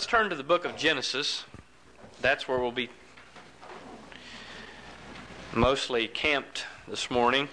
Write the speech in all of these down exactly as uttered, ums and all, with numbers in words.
turn to the book of Genesis. That's where we'll be mostly camped this morning.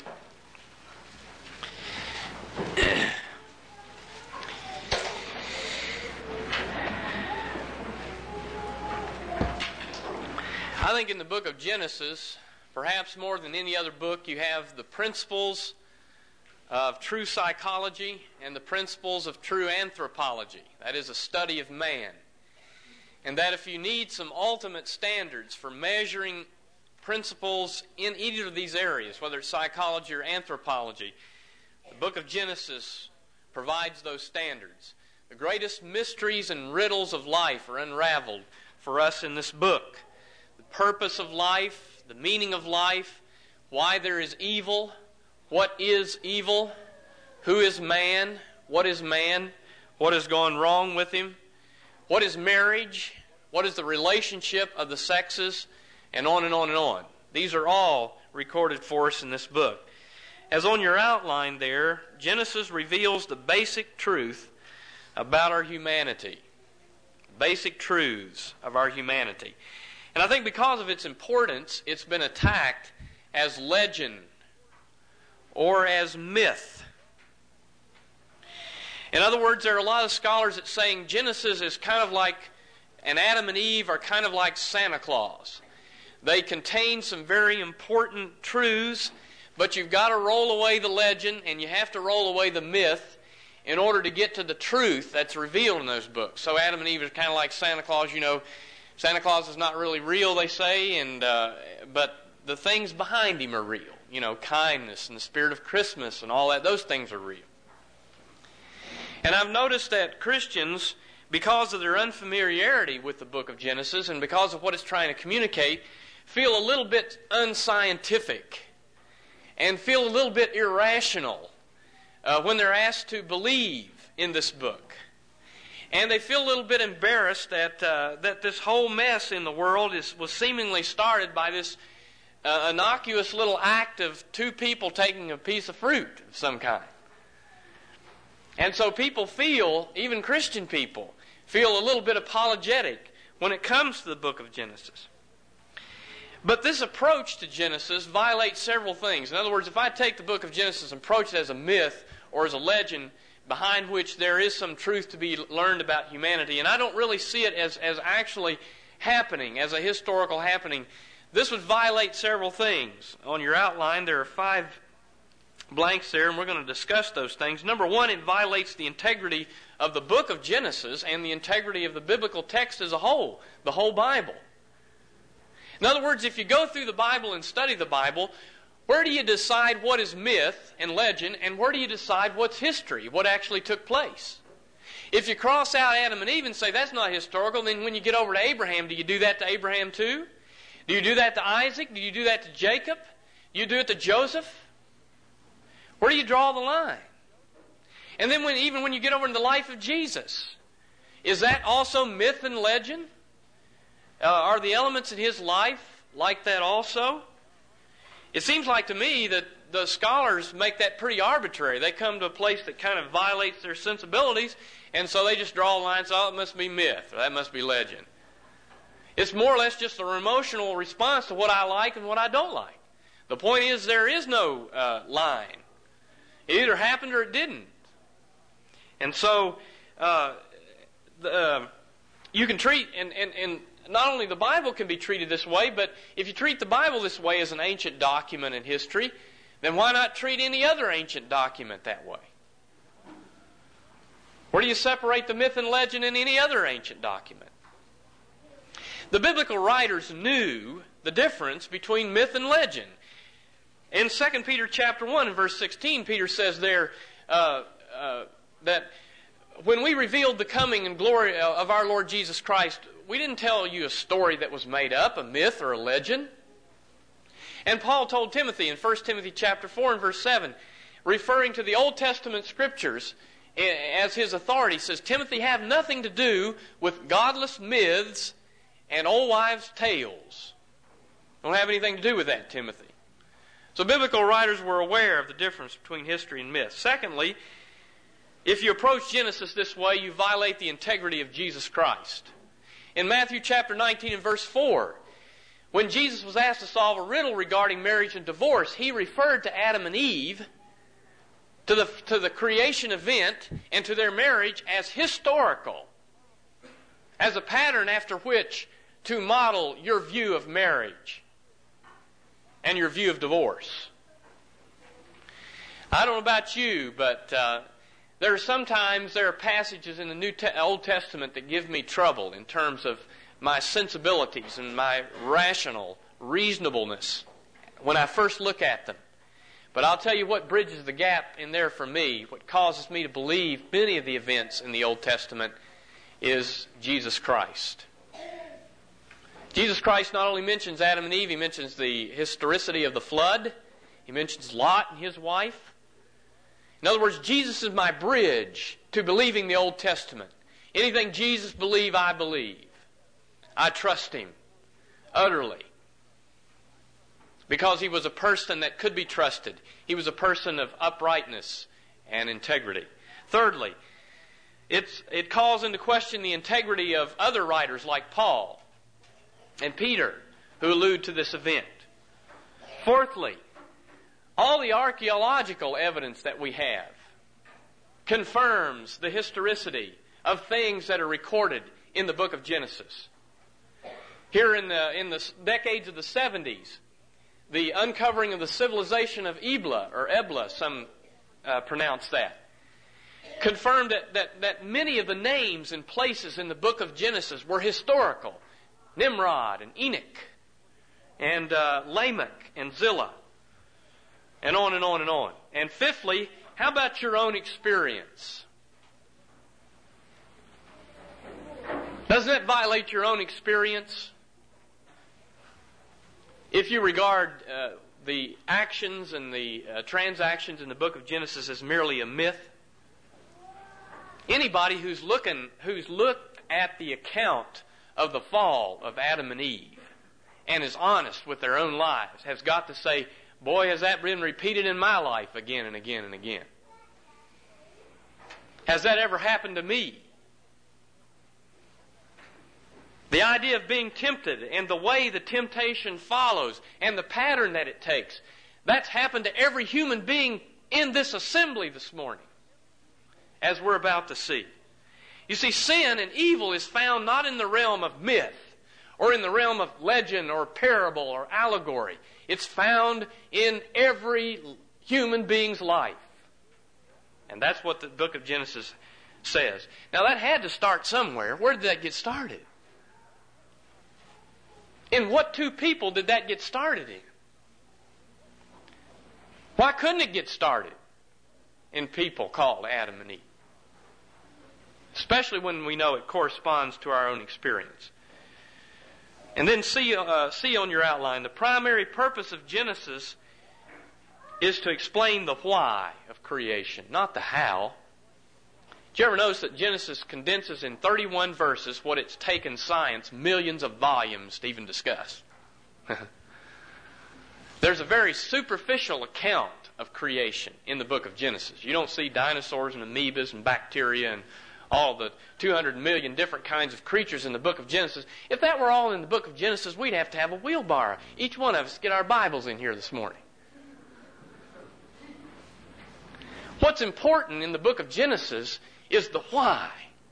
I think in the book of Genesis, perhaps more than any other book, you have the principles of true psychology and the principles of true anthropology. That is a study of man. And that if you need some ultimate standards for measuring principles in either of these areas, whether it's psychology or anthropology, the book of Genesis provides those standards. The greatest mysteries and riddles of life are unraveled for us in this book. The purpose of life, the meaning of life, why there is evil, what is evil, who is man, what is man, what has gone wrong with him, what is marriage, what is the relationship of the sexes, and on and on and on. These are all recorded for us in this book. As on your outline there, Genesis reveals the basic truth about our humanity. Basic truths of our humanity. And I think because of its importance, it's been attacked as legend or as myth. In other words, there are a lot of scholars that saying Genesis is kind of like, and Adam and Eve are kind of like Santa Claus. They contain some very important truths, but you've got to roll away the legend and you have to roll away the myth in order to get to the truth that's revealed in those books. So Adam and Eve is kind of like Santa Claus. You know, Santa Claus is not really real, they say, and uh, but the things behind him are real. You know, kindness and the spirit of Christmas and all that, those things are real. And I've noticed that Christians, because of their unfamiliarity with the book of Genesis and because of what it's trying to communicate, feel a little bit unscientific and feel a little bit irrational uh, when they're asked to believe in this book. And they feel a little bit embarrassed that uh, that this whole mess in the world is was seemingly started by this uh, innocuous little act of two people taking a piece of fruit of some kind. And so people feel, even Christian people, feel a little bit apologetic when it comes to the book of Genesis. But this approach to Genesis violates several things. In other words, if I take the book of Genesis and approach it as a myth or as a legend behind which there is some truth to be learned about humanity, and I don't really see it as, as actually happening, as a historical happening, this would violate several things. On your outline, there are five blanks there, and we're going to discuss those things. Number one, it violates the integrity of the book of Genesis and the integrity of the biblical text as a whole, the whole Bible. In other words, if you go through the Bible and study the Bible, where do you decide what is myth and legend, and where do you decide what's history, what actually took place? If you cross out Adam and Eve and say that's not historical, then when you get over to Abraham, do you do that to Abraham too? Do you do that to Isaac? Do you do that to Jacob? Do you do it to Joseph? Where do you draw the line? And then when, even when you get over into the life of Jesus, is that also myth and legend? Uh, are the elements in his life like that also? It seems like to me that the scholars make that pretty arbitrary. They come to a place that kind of violates their sensibilities, and so they just draw a line and say, oh, it must be myth, or that must be legend. It's more or less just an emotional response to what I like and what I don't like. The point is there is no uh, line. It either happened or it didn't. And so uh, the, uh, you can treat, and, and, and not only the Bible can be treated this way, but if you treat the Bible this way as an ancient document in history, then why not treat any other ancient document that way? Where do you separate the myth and legend in any other ancient document? The biblical writers knew the difference between myth and legend. In Second Peter chapter one and verse sixteen, Peter says there uh, uh, that when we revealed the coming and glory of our Lord Jesus Christ, we didn't tell you a story that was made up, a myth or a legend. And Paul told Timothy in First Timothy chapter four and verse seven, referring to the Old Testament scriptures as his authority, says, Timothy, have nothing to do with godless myths and old wives' tales. Don't have anything to do with that, Timothy. So biblical writers were aware of the difference between history and myth. Secondly, if you approach Genesis this way, you violate the integrity of Jesus Christ. In Matthew chapter nineteen and verse four, when Jesus was asked to solve a riddle regarding marriage and divorce, He referred to Adam and Eve, to the, to the creation event, and to their marriage as historical, as a pattern after which to model your view of marriage and your view of divorce. I don't know about you, but uh, there are sometimes there are passages in the New Te- Old Testament that give me trouble in terms of my sensibilities and my rational reasonableness when I first look at them. But I'll tell you what bridges the gap in there for me, what causes me to believe many of the events in the Old Testament, is Jesus Christ. Jesus Christ not only mentions Adam and Eve, He mentions the historicity of the flood. He mentions Lot and his wife. In other words, Jesus is my bridge to believing the Old Testament. Anything Jesus believed, I believe. I trust Him utterly. Because He was a person that could be trusted. He was a person of uprightness and integrity. Thirdly, it's, it calls into question the integrity of other writers like Paul and Peter, who allude to this event. Fourthly, all the archaeological evidence that we have confirms the historicity of things that are recorded in the book of Genesis. Here in the, in the decades of the seventies, the uncovering of the civilization of Ebla, or Ebla, some uh, pronounce that, confirmed that, that, that many of the names and places in the book of Genesis were historical. Nimrod and Enoch and uh, Lamech and Zillah, and on and on and on. And fifthly, how about your own experience? Doesn't that violate your own experience? If you regard uh, the actions and the uh, transactions in the book of Genesis as merely a myth, anybody who's looking, who's looked at the account of the fall of Adam and Eve and is honest with their own lives has got to say, boy, has that been repeated in my life again and again and again. Has that ever happened to me? The idea of being tempted and the way the temptation follows and the pattern that it takes, that's happened to every human being in this assembly this morning, as we're about to see. You see, sin and evil is found not in the realm of myth or in the realm of legend or parable or allegory. It's found in every human being's life. And that's what the book of Genesis says. Now that had to start somewhere. Where did that get started? In what two people did that get started in? Why couldn't it get started in people called Adam and Eve? Especially when we know it corresponds to our own experience. And then see, uh, see on your outline, the primary purpose of Genesis is to explain the why of creation, not the how. Did you ever notice that Genesis condenses in thirty-one verses what it's taken science millions of volumes to even discuss? There's a very superficial account of creation in the book of Genesis. You don't see dinosaurs and amoebas and bacteria and all the two hundred million different kinds of creatures in the book of Genesis. If that were all in the book of Genesis, we'd have to have a wheelbarrow. Each one of us get our Bibles in here this morning. What's important in the book of Genesis is the why.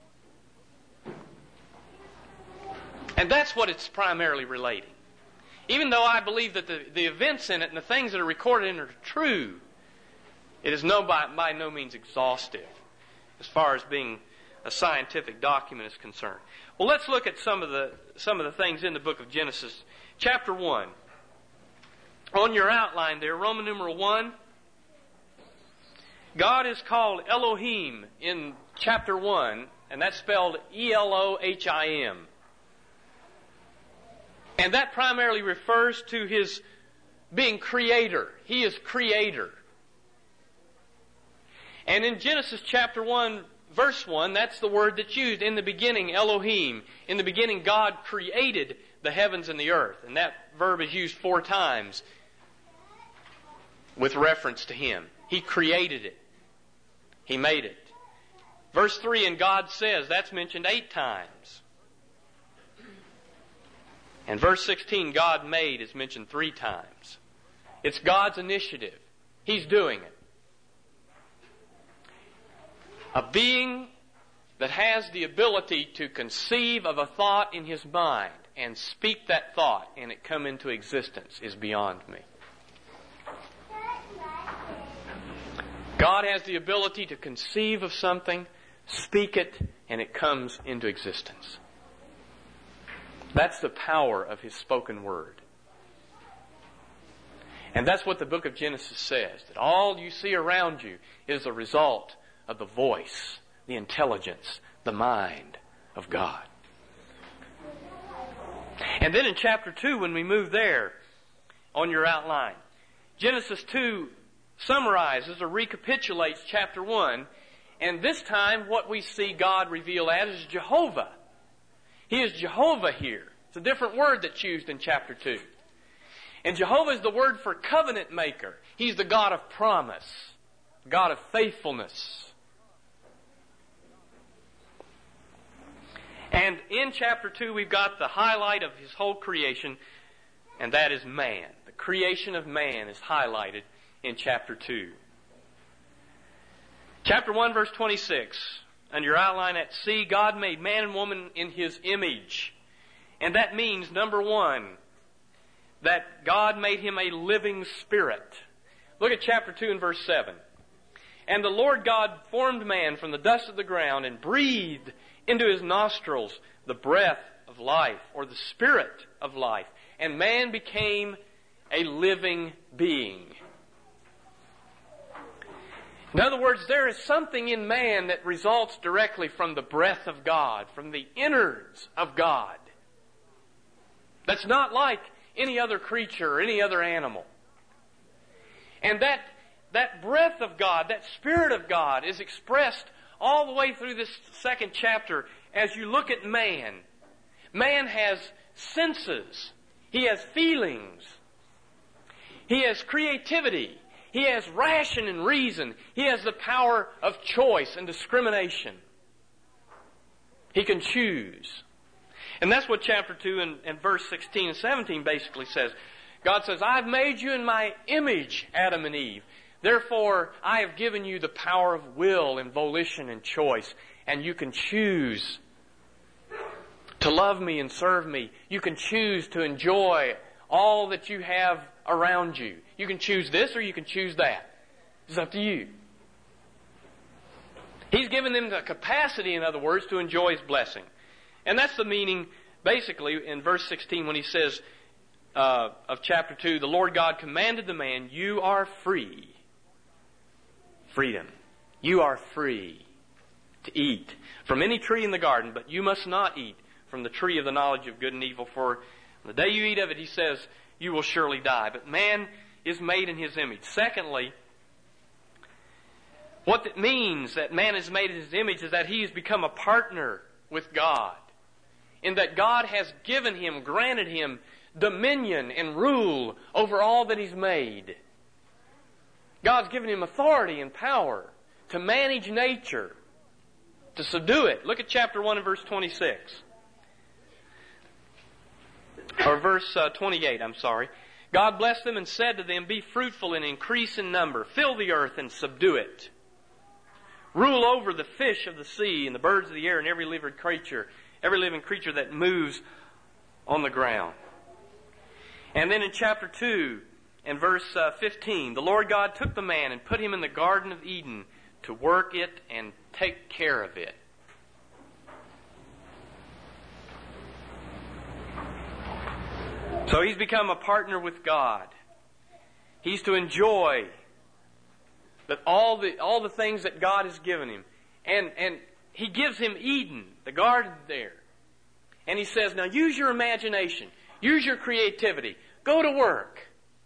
And that's what it's primarily relating. Even though I believe that the, the events in it and the things that are recorded in it are true, it is no by, by no means exhaustive as far as being a scientific document is concerned. Well, let's look at some of the some of the things in the book of Genesis. Chapter one. On your outline there, Roman numeral one, God is called Elohim in chapter one, and that's spelled E L O H I M. And that primarily refers to His being creator. He is creator. And in Genesis chapter one, verse one, that's the word that's used. In the beginning, Elohim. In the beginning, God created the heavens and the earth. And that verb is used four times with reference to Him. He created it. He made it. Verse three, and God says, that's mentioned eight times. And verse sixteen, God made, is mentioned three times. It's God's initiative. He's doing it. A being that has the ability to conceive of a thought in his mind and speak that thought and it come into existence is beyond me. God has the ability to conceive of something, speak it, and it comes into existence. That's the power of His spoken word. And that's what the book of Genesis says, that all you see around you is a result of the voice, the intelligence, the mind of God. And then in chapter two, when we move there on your outline, Genesis two summarizes or recapitulates chapter one, and this time what we see God reveal as is Jehovah. He is Jehovah here. It's a different word that's used in chapter two. And Jehovah is the word for covenant maker. He's the God of promise, God of faithfulness. And in chapter two, we've got the highlight of His whole creation, and that is man. The creation of man is highlighted in chapter two. Chapter one, verse twenty-six. On your outline at C, God made man and woman in His image. And that means, number one, that God made him a living spirit. Look at chapter two and verse seven. And the Lord God formed man from the dust of the ground and breathed into his nostrils the breath of life, or the spirit of life. And man became a living being. In other words, there is something in man that results directly from the breath of God, from the innards of God. That's not like any other creature or any other animal. And that, that breath of God, that Spirit of God is expressed all the way through this second chapter as you look at man. Man has senses. He has feelings. He has creativity. He has ration and reason. He has the power of choice and discrimination. He can choose. And that's what chapter two and, and verse sixteen and seventeen basically says. God says, I've made you in my image, Adam and Eve. Therefore, I have given you the power of will and volition and choice. And you can choose to love me and serve me. You can choose to enjoy all that you have around you. You can choose this or you can choose that. It's up to you. He's given them the capacity, in other words, to enjoy His blessing. And that's the meaning, basically, in verse sixteen when He says uh, of chapter two, the Lord God commanded the man, you are free. Freedom. You are free to eat from any tree in the garden, but you must not eat from the tree of the knowledge of good and evil, for the day you eat of it, He says, you will surely die. But man is made in His image. Secondly, what it means that man is made in His image is that he has become a partner with God, in that God has given him, granted him dominion and rule over all that He's made. God's given him authority and power to manage nature, to subdue it. Look at chapter one and verse twenty-six. Or verse uh, twenty-eight, I'm sorry. God blessed them and said to them, be fruitful and increase in number. Fill the earth and subdue it. Rule over the fish of the sea and the birds of the air and every living creature, every living creature that moves on the ground. And then in chapter two and verse uh, fifteen, the Lord God took the man and put him in the Garden of Eden to work it and take care of it. So he's become a partner with God. He's to enjoy that all the all the things that God has given him. And and He gives him Eden, the garden there. And He says, now use your imagination. Use your creativity. Go to work.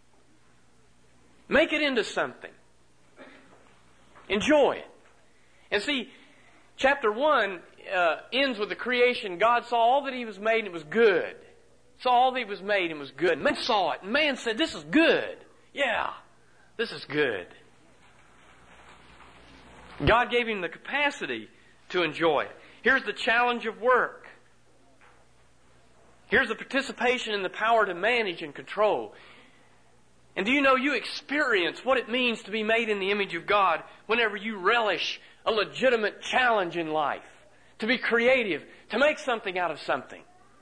Make it into something. Enjoy it. And see, chapter one uh, ends with the creation. God saw all that He was made and it was good. Saw all that He was made and was good. Man saw it and man said, this is good. Yeah, this is good. God gave him the capacity to enjoy it. Here's the challenge of work. Here's the participation in the power to manage and control. And do you know you experience what it means to be made in the image of God whenever you relish a legitimate challenge in life, to be creative, to make something out of something,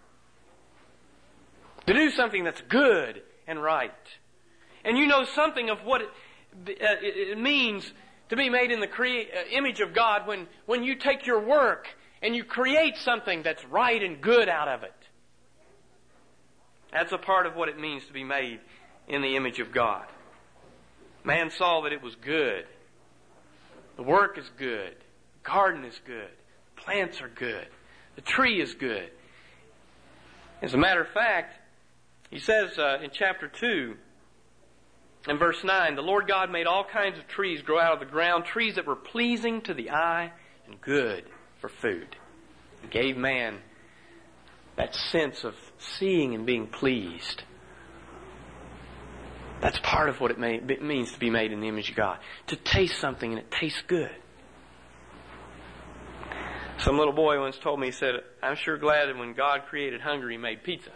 to do something that's good and right. And you know something of what it, uh, it means to be made in the crea- uh, image of God when, when you take your work and you create something that's right and good out of it. That's a part of what it means to be made in the image of God. Man saw that it was good. The work is good. The garden is good. Plants are good. The tree is good. As a matter of fact, he says uh, in chapter two, in verse nine, the Lord God made all kinds of trees grow out of the ground, trees that were pleasing to the eye and good for food. He gave man that sense of seeing and being pleased. That's part of what it, may, it means to be made in the image of God. To taste something and it tastes good. Some little boy once told me, he said, I'm sure glad that when God created hunger, He made pizza.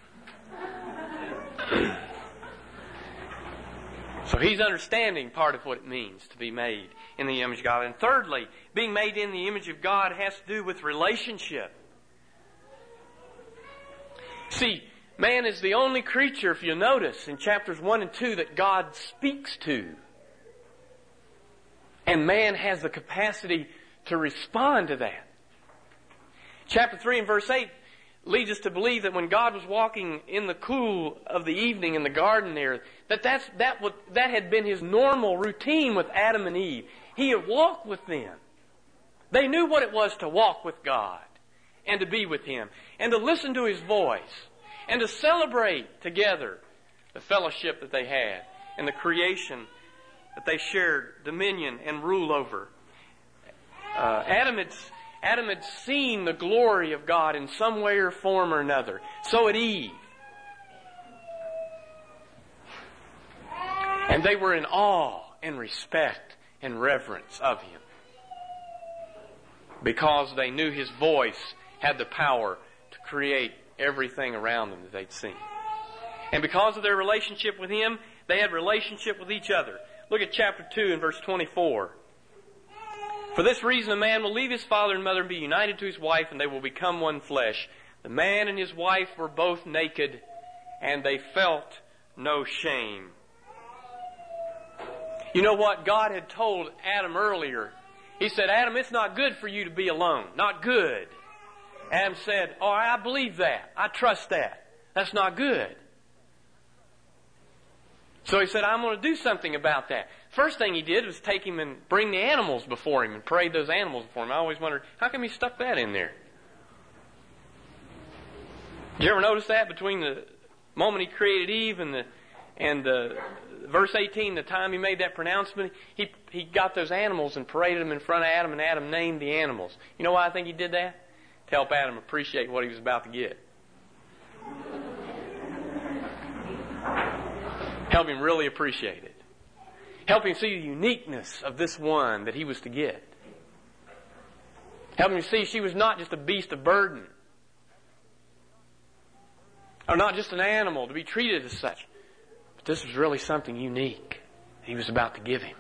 So he's understanding part of what it means to be made in the image of God. And thirdly, being made in the image of God has to do with relationship. See, man is the only creature, if you notice, in chapters one and two that God speaks to. And man has the capacity to respond to that. Chapter three and verse eight leads us to believe that when God was walking in the cool of the evening in the garden there, that that's, that, was, that had been His normal routine with Adam and Eve. He had walked with them. They knew what it was to walk with God and to be with Him and to listen to His voice and to celebrate together the fellowship that they had and the creation that they shared dominion and rule over. Uh, Adam had Adam had seen the glory of God in some way or form or another. So had Eve. And they were in awe and respect and reverence of Him, because they knew His voice had the power to create everything around them that they'd seen. And because of their relationship with Him, they had relationship with each other. Look at chapter two and verse twenty-four. For this reason a man will leave his father and mother and be united to his wife, and they will become one flesh. The man and his wife were both naked, and they felt no shame. You know what? God had told Adam earlier. He said, Adam, it's not good for you to be alone. Not good. Adam said, oh, I believe that. I trust that. That's not good. So he said, I'm going to do something about that. First thing he did was take him and bring the animals before him and parade those animals before him. I always wondered, how come he stuck that in there? Did you ever notice that between the moment he created Eve and the and the verse eighteen, the time he made that pronouncement, he he got those animals and paraded them in front of Adam, and Adam named the animals. You know why I think he did that? To help Adam appreciate what he was about to get. Help him really appreciate it. Help him see the uniqueness of this one that he was to get. Help him see she was not just a beast of burden, or not just an animal to be treated as such, but this was really something unique he was about to give him.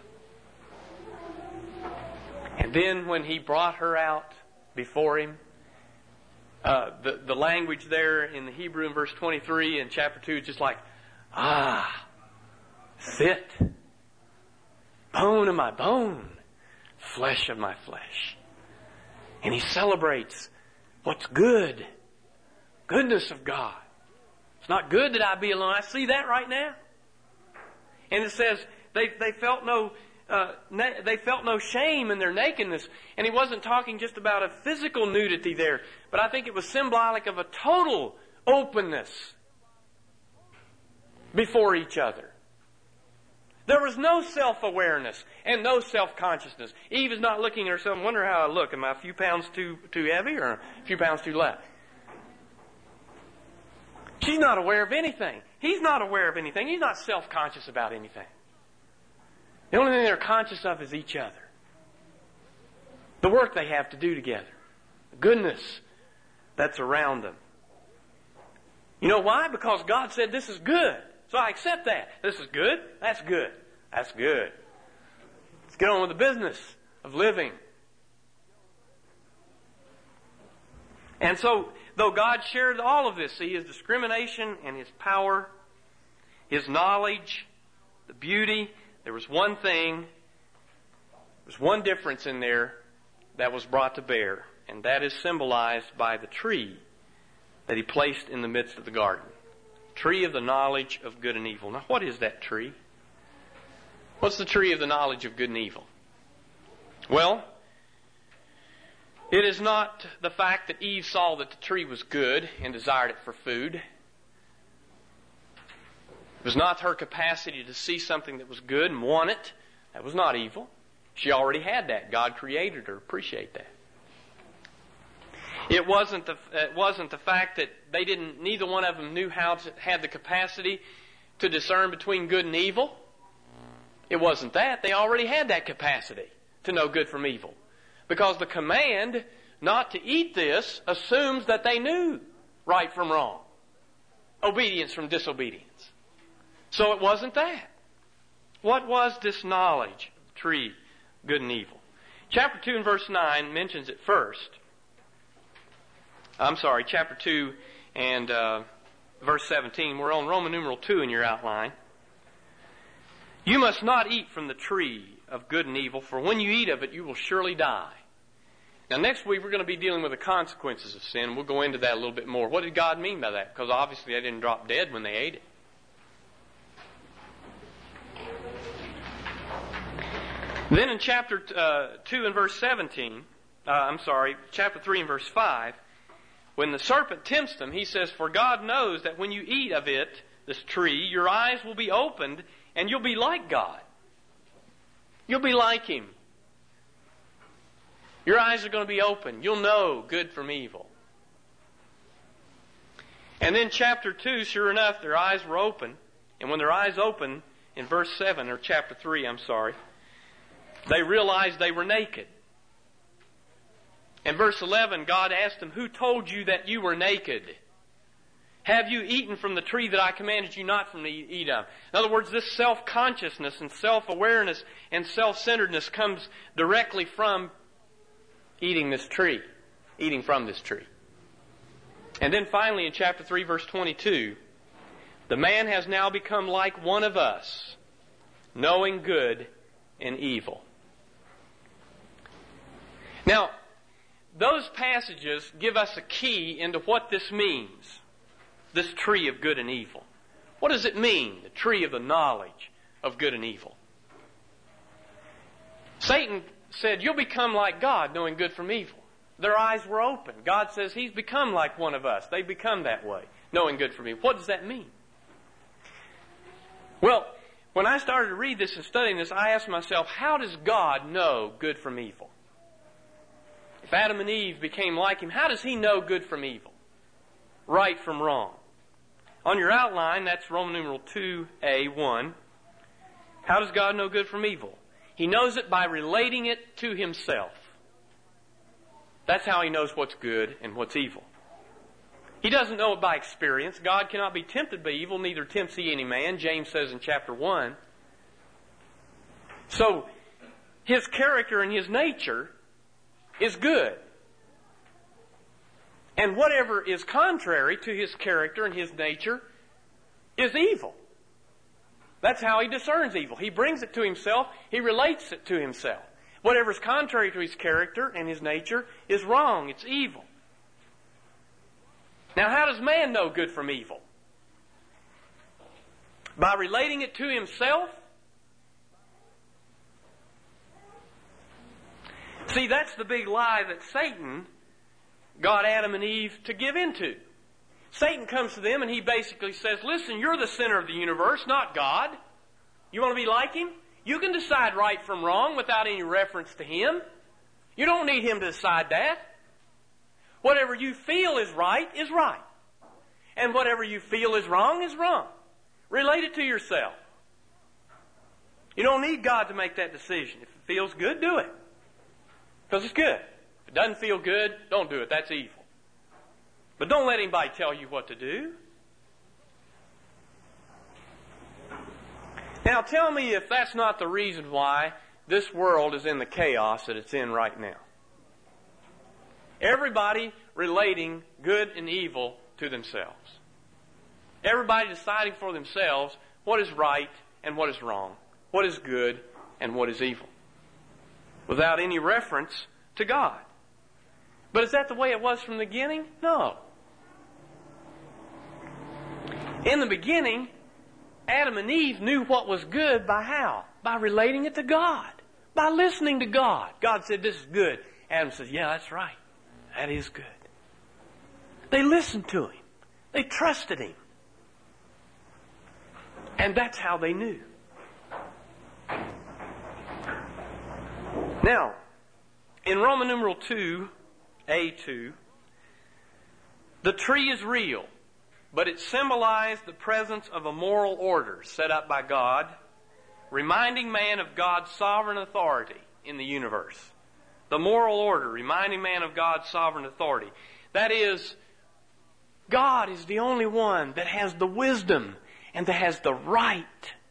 And then when he brought her out before him, uh, the, the language there in the Hebrew in verse twenty-three in chapter two is just like, ah, sit. Bone of my bone, flesh of my flesh. And he celebrates what's good. Goodness of God. It's not good that I be alone. I see that right now. And it says they they felt no uh, na- they felt no shame in their nakedness. And he wasn't talking just about a physical nudity there, but I think it was symbolic of a total openness before each other. There was no self-awareness and no self-consciousness. Eve is not looking at herself and wondering how I look. Am I a few pounds too too heavy or a few pounds too light? She's not aware of anything. He's not aware of anything. He's not self-conscious about anything. The only thing they're conscious of is each other. The work they have to do together. The goodness that's around them. You know why? Because God said this is good. So I accept that. This is good. That's good. That's good. Let's get on with the business of living. And so, though God shared all of this, see, His discrimination and His power, His knowledge, the beauty, there was one thing, there was one difference in there that was brought to bear, and that is symbolized by the tree that He placed in the midst of the garden. Tree of the knowledge of good and evil. Now, what is that tree? What's the tree of the knowledge of good and evil? Well, it is not the fact that Eve saw that the tree was good and desired it for food. It was not her capacity to see something that was good and want it. That was not evil. She already had that. God created her. Appreciate that. It wasn't the it wasn't the fact that they didn't. Neither one of them knew how to had the capacity to discern between good and evil. It wasn't that. They already had that capacity to know good from evil. Because the command not to eat this assumes that they knew right from wrong, obedience from disobedience. So it wasn't that. What was this knowledge of the tree, good and evil? Chapter two and verse nine mentions it first. I'm sorry, chapter two and uh, verse seventeen. We're on Roman numeral two in your outline. You must not eat from the tree of good and evil, for when you eat of it, you will surely die. Now, next week, we're going to be dealing with the consequences of sin. We'll go into that a little bit more. What did God mean by that? Because obviously they didn't drop dead when they ate it. Then in chapter uh, two and verse seventeen, uh, I'm sorry, chapter three and verse five, when the serpent tempts them, he says, for God knows that when you eat of it, this tree, your eyes will be opened and you'll be like God. You'll be like Him. Your eyes are going to be open. You'll know good from evil. And then chapter two, sure enough, their eyes were open. And when their eyes opened, in verse seven, or chapter three, I'm sorry, they realized they were naked. In verse eleven, God asked them, who told you that you were naked? Have you eaten from the tree that I commanded you not from to eat of? In other words, this self-consciousness and self-awareness and self-centeredness comes directly from eating this tree, eating from this tree. And then finally in chapter three, verse twenty-two, the man has now become like one of us, knowing good and evil. Now, those passages give us a key into what this means, this tree of good and evil. What does it mean, the tree of the knowledge of good and evil? Satan said, you'll become like God, knowing good from evil. Their eyes were open. God says He's become like one of us. They become that way, knowing good from evil. What does that mean? Well, when I started to read this and studying this, I asked myself, how does God know good from evil? If Adam and Eve became like Him, how does He know good from evil? Right from wrong? On your outline, that's Roman numeral two A one. How does God know good from evil? He knows it by relating it to Himself. That's how He knows what's good and what's evil. He doesn't know it by experience. God cannot be tempted by evil, neither tempts He any man, James says in chapter one. So, His character and His nature is good. And whatever is contrary to His character and His nature is evil. That's how He discerns evil. He brings it to Himself. He relates it to Himself. Whatever is contrary to His character and His nature is wrong. It's evil. Now, how does man know good from evil? By relating it to himself? See, that's the big lie that Satan got Adam and Eve to give into. Satan comes to them and he basically says, listen, you're the center of the universe, not God. You want to be like Him? You can decide right from wrong without any reference to Him. You don't need Him to decide that. Whatever you feel is right is right. And whatever you feel is wrong is wrong. Relate it to yourself. You don't need God to make that decision. If it feels good, do it. Because it's good. If it doesn't feel good, don't do it. That's evil. But don't let anybody tell you what to do. Now tell me if that's not the reason why this world is in the chaos that it's in right now. Everybody relating good and evil to themselves. Everybody deciding for themselves what is right and what is wrong, what is good and what is evil, without any reference to God. But is that the way it was from the beginning? No. In the beginning, Adam and Eve knew what was good by how? By relating it to God. By listening to God. God said, this is good. Adam says, yeah, that's right. That is good. They listened to Him. They trusted Him. And that's how they knew. Now, in Roman numeral two, A two, the tree is real, but it symbolized the presence of a moral order set up by God, reminding man of God's sovereign authority in the universe. The moral order, reminding man of God's sovereign authority. That is, God is the only one that has the wisdom and that has the right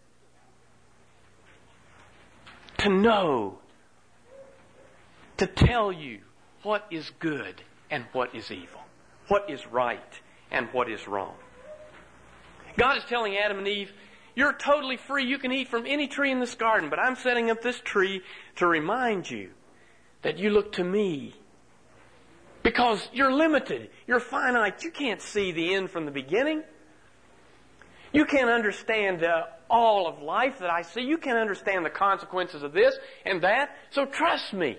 to know, to tell you what is good and what is evil, what is right and what is wrong. God is telling Adam and Eve, you're totally free. You can eat from any tree in this garden, but I'm setting up this tree to remind you that you look to me. Because you're limited. You're finite. You can't see the end from the beginning. You can't understand uh, all of life that I see. You can't understand the consequences of this and that. So trust me.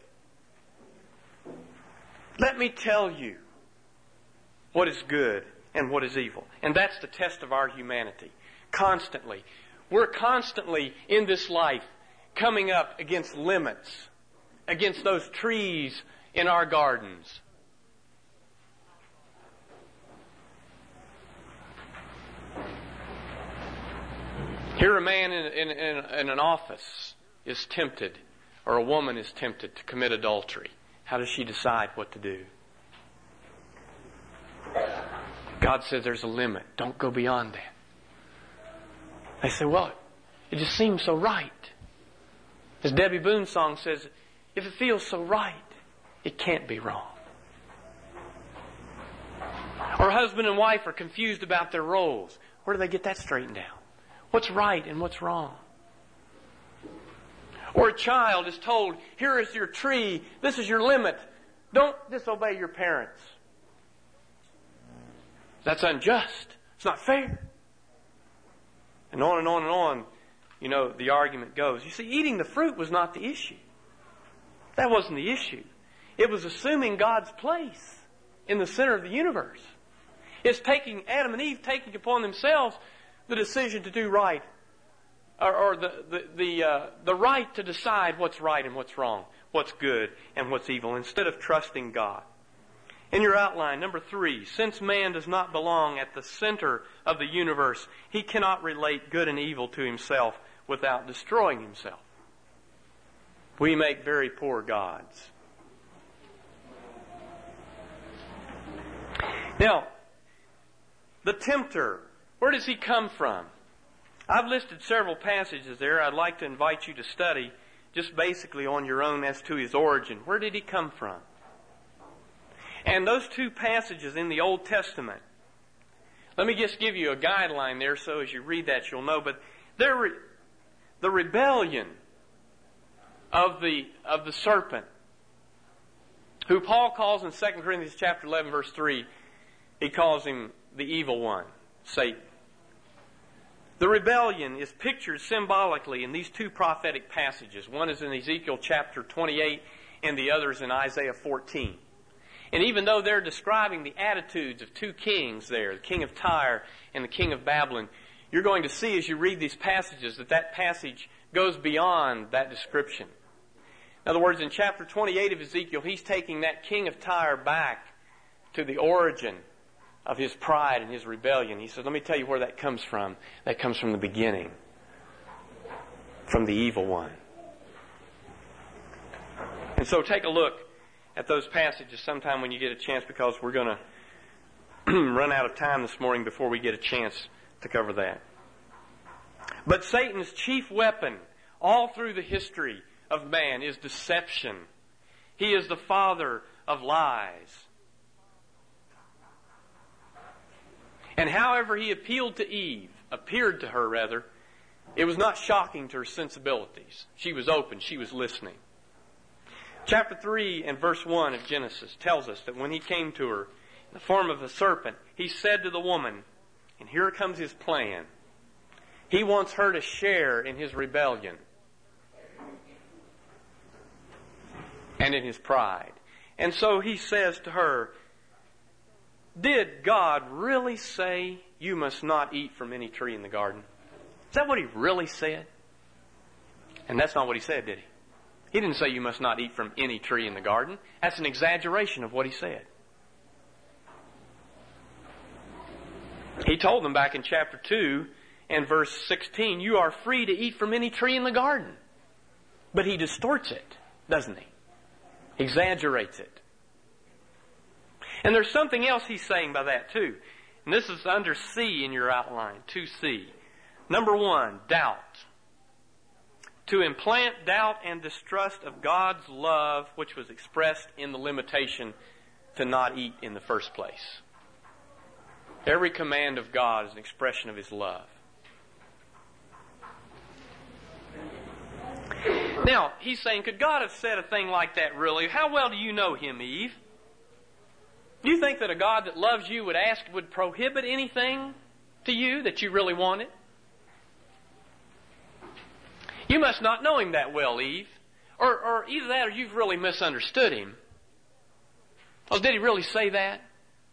Let me tell you what is good and what is evil. And that's the test of our humanity. Constantly. We're constantly in this life coming up against limits, against those trees in our gardens. Here a man in, in, in, in an office is tempted, or a woman is tempted to commit adultery. How does she decide what to do? God says there's a limit. Don't go beyond that. They say, well, it just seems so right. As Debbie Boone's song says, if it feels so right, it can't be wrong. Or husband and wife are confused about their roles. Where do they get that straightened out? What's right and what's wrong? Or a child is told, here is your tree, this is your limit. Don't disobey your parents. That's unjust. It's not fair. And on and on and on, you know, the argument goes. You see, eating the fruit was not the issue. That wasn't the issue. It was assuming God's place in the center of the universe. It's taking Adam and Eve taking upon themselves the decision to do right, or, or the the the, uh, the right to decide what's right and what's wrong, what's good and what's evil, instead of trusting God. In your outline, number three, since man does not belong at the center of the universe, he cannot relate good and evil to himself without destroying himself. We make very poor gods. Now, the tempter, where does he come from? I've listed several passages there I'd like to invite you to study just basically on your own as to his origin. Where did he come from? And those two passages in the Old Testament, let me just give you a guideline there so as you read that you'll know, but they're re- the rebellion of the of the serpent, who Paul calls in Second Corinthians chapter eleven, verse three, he calls him the evil one, Satan. The rebellion is pictured symbolically in these two prophetic passages. One is in Ezekiel chapter twenty-eight and the other is in Isaiah fourteen. And even though they're describing the attitudes of two kings there, the king of Tyre and the king of Babylon, you're going to see as you read these passages that that passage goes beyond that description. In other words, in chapter twenty-eight of Ezekiel, he's taking that king of Tyre back to the origin of his pride and his rebellion. He says, let me tell you where that comes from. That comes from the beginning, from the evil one. And so take a look at those passages sometime when you get a chance, because we're going to run out of time this morning before we get a chance to cover that. But Satan's chief weapon all through the history of man is deception. He is the father of lies. And however he appealed to Eve, appeared to her rather, it was not shocking to her sensibilities. She was open, she was listening. Chapter three and verse one of Genesis tells us that when he came to her in the form of a serpent, he said to the woman, and here comes his plan. He wants her to share in his rebellion and in his pride. And so he says to her, did God really say you must not eat from any tree in the garden? Is that what he really said? And that's not what he said, did he? He didn't say you must not eat from any tree in the garden. That's an exaggeration of what he said. He told them back in chapter two and verse sixteen, you are free to eat from any tree in the garden. But he distorts it, doesn't he? Exaggerates it. And there's something else he's saying by that too. And this is under C in your outline, two C. Number one, doubt. To implant doubt and distrust of God's love, which was expressed in the limitation to not eat in the first place. Every command of God is an expression of His love. Now, he's saying, could God have said a thing like that really? How well do you know Him, Eve? Do you think that a God that loves you would ask, would prohibit anything to you that you really wanted? You must not know Him that well, Eve. Or, or either that or you've really misunderstood Him. Oh, did He really say that?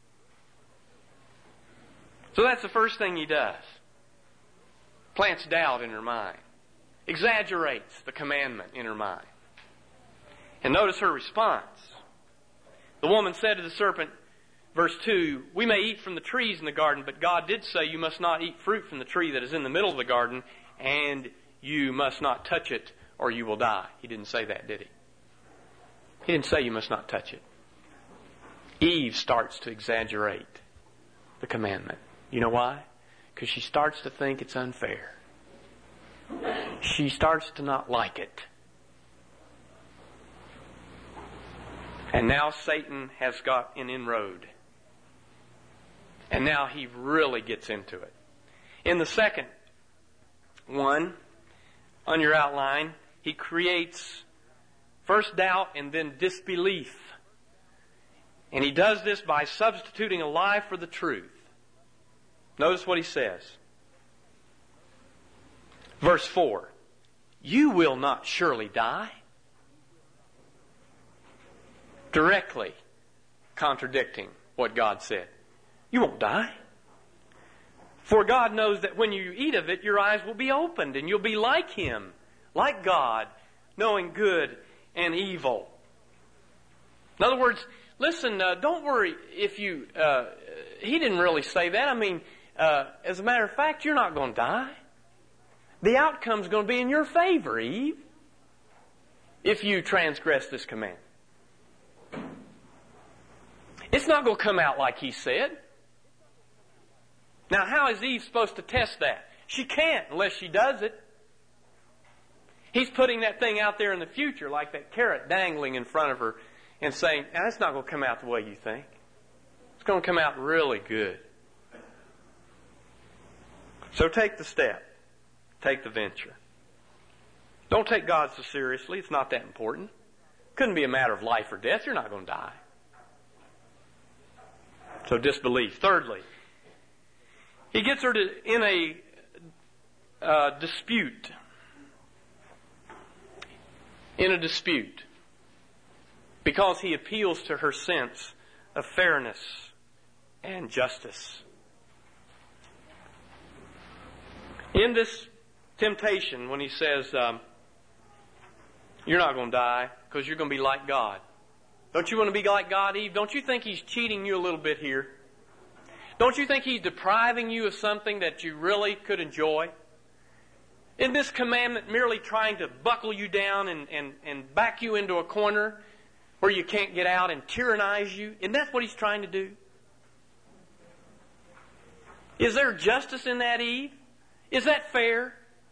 So that's the first thing He does. Plants doubt in her mind. Exaggerates the commandment in her mind. And notice her response. The woman said to the serpent, verse two, we may eat from the trees in the garden, but God did say you must not eat fruit from the tree that is in the middle of the garden, and you must not touch it or you will die. He didn't say that, did he? He didn't say you must not touch it. Eve starts to exaggerate the commandment. You know why? Because she starts to think it's unfair. She starts to not like it. And now Satan has got an inroad. And now he really gets into it. In the second one, on your outline, he creates first doubt and then disbelief. And he does this by substituting a lie for the truth. Notice what he says. Verse four, you will not surely die. Directly contradicting what God said. You won't die. For God knows that when you eat of it, your eyes will be opened and you'll be like Him, like God, knowing good and evil. In other words, listen, uh, don't worry if you, uh, He didn't really say that. I mean, uh, as a matter of fact, you're not going to die. The outcome's going to be in your favor, Eve, if you transgress this command. It's not going to come out like He said. Now, how is Eve supposed to test that? She can't unless she does it. He's putting that thing out there in the future, like that carrot dangling in front of her and saying, that's not going to come out the way you think. It's going to come out really good. So take the step. Take the venture. Don't take God so seriously. It's not that important. Couldn't be a matter of life or death. You're not going to die. So disbelief. Thirdly, he gets her to, in a uh, dispute. In a dispute. Because he appeals to her sense of fairness and justice. In this temptation, when he says, um, you're not going to die because you're going to be like God. Don't you want to be like God, Eve? Don't you think he's cheating you a little bit here? Don't you think he's depriving you of something that you really could enjoy? Isn't this commandment merely trying to buckle you down and, and, and back you into a corner where you can't get out and tyrannize you? Isn't that what he's trying to do? Is there justice in that, Eve? Is that fair?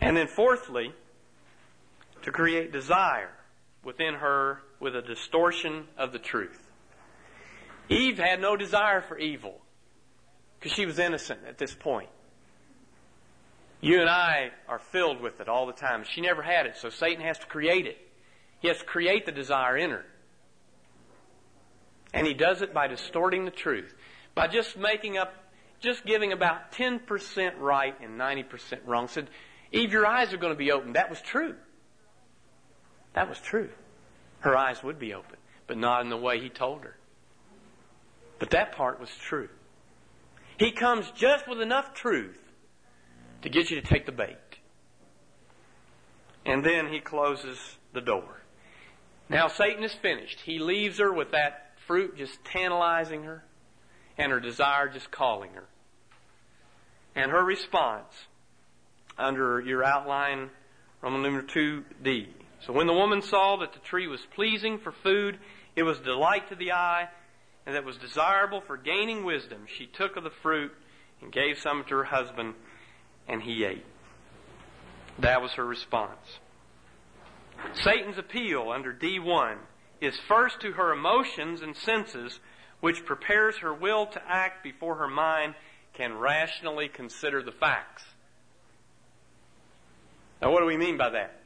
And then fourthly, to create desire within her with a distortion of the truth. Eve had no desire for evil because she was innocent at this point. You and I are filled with it all the time. She never had it, so Satan has to create it. He has to create the desire in her. And he does it by distorting the truth. By just making up, just giving about ten percent right and ninety percent wrong. Said, Eve, your eyes are going to be open. That was true. That was true. Her eyes would be open, but not in the way he told her. But that part was true. He comes just with enough truth to get you to take the bait. And then he closes the door. Now Satan is finished. He leaves her with that fruit just tantalizing her and her desire just calling her. And her response under your outline, Roman numeral two D. So when the woman saw that the tree was pleasing for food, it was delight to the eye, and that was desirable for gaining wisdom, she took of the fruit and gave some to her husband, and he ate. That was her response. Satan's appeal under D one is first to her emotions and senses, which prepares her will to act before her mind can rationally consider the facts. Now, what do we mean by that?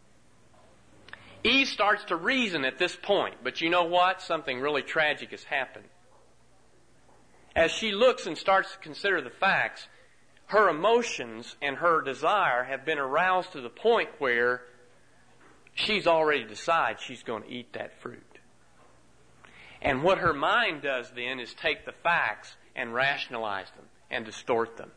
Eve starts to reason at this point, but you know what? Something really tragic has happened. As she looks and starts to consider the facts, her emotions and her desire have been aroused to the point where she's already decided she's going to eat that fruit. And what her mind does then is take the facts and rationalize them and distort them.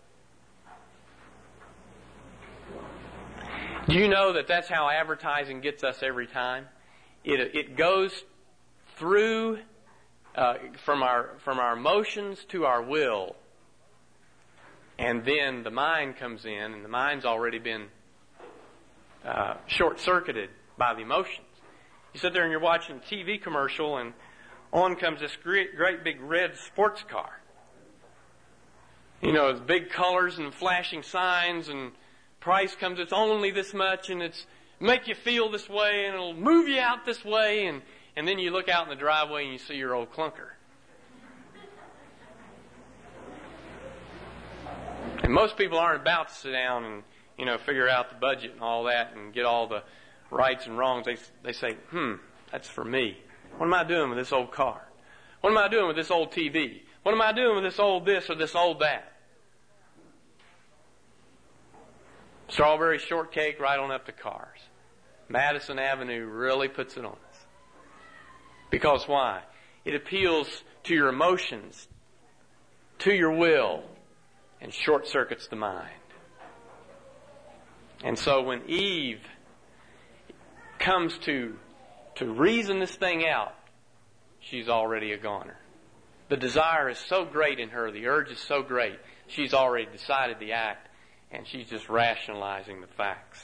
Do you know that that's how advertising gets us every time? It, it goes through uh, from our from our emotions to our will, and then the mind comes in, and the mind's already been uh, short-circuited by the emotions. You sit there and you're watching a T V commercial, and on comes this great, great big red sports car. You know, it's big colors and flashing signs, and price comes, it's only this much, and it's make you feel this way, and it'll move you out this way, and, and then you look out in the driveway and you see your old clunker. And most people aren't about to sit down and, you know, figure out the budget and all that and get all the rights and wrongs. They, they say, hmm, that's for me. What am I doing with this old car? What am I doing with this old T V? What am I doing with this old this or this old that? Strawberry shortcake right on up to cars. Madison Avenue really puts it on us. Because why? It appeals to your emotions, to your will, and short circuits the mind. And so when Eve comes to, to reason this thing out, she's already a goner. The desire is so great in her, the urge is so great, she's already decided the act. And she's just rationalizing the facts.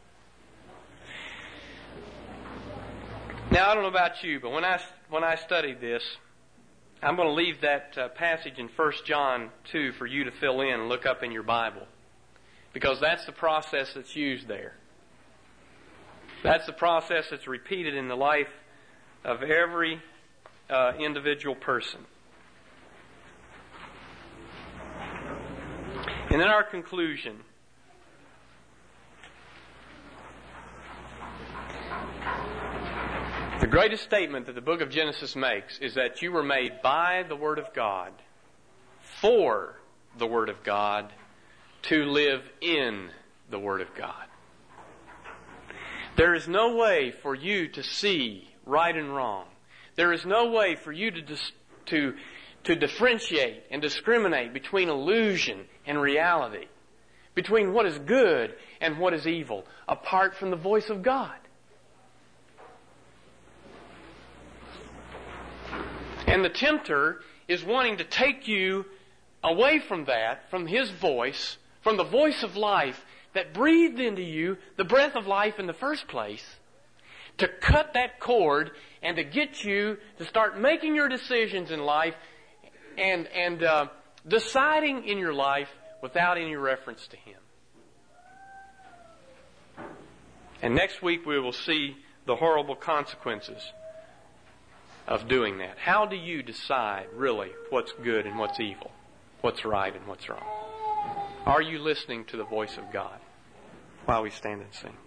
Now, I don't know about you, but when I, when I studied this, I'm going to leave that uh, passage in First John two for you to fill in and look up in your Bible. Because that's the process that's used there. That's the process that's repeated in the life of every uh, individual person. And then our conclusion. The greatest statement that the book of Genesis makes is that you were made by the Word of God, for the Word of God, to live in the Word of God. There is no way for you to see right and wrong. There is no way for you to dis- to to differentiate and discriminate between illusion and reality, between what is good and what is evil, apart from the voice of God. And the tempter is wanting to take you away from that, from his voice, from the voice of life that breathed into you the breath of life in the first place, to cut that cord and to get you to start making your decisions in life and and uh, deciding in your life without any reference to Him. And next week we will see the horrible consequences of doing that. How do you decide really what's good and what's evil, what's right and what's wrong? Are you listening to the voice of God while we stand and sing?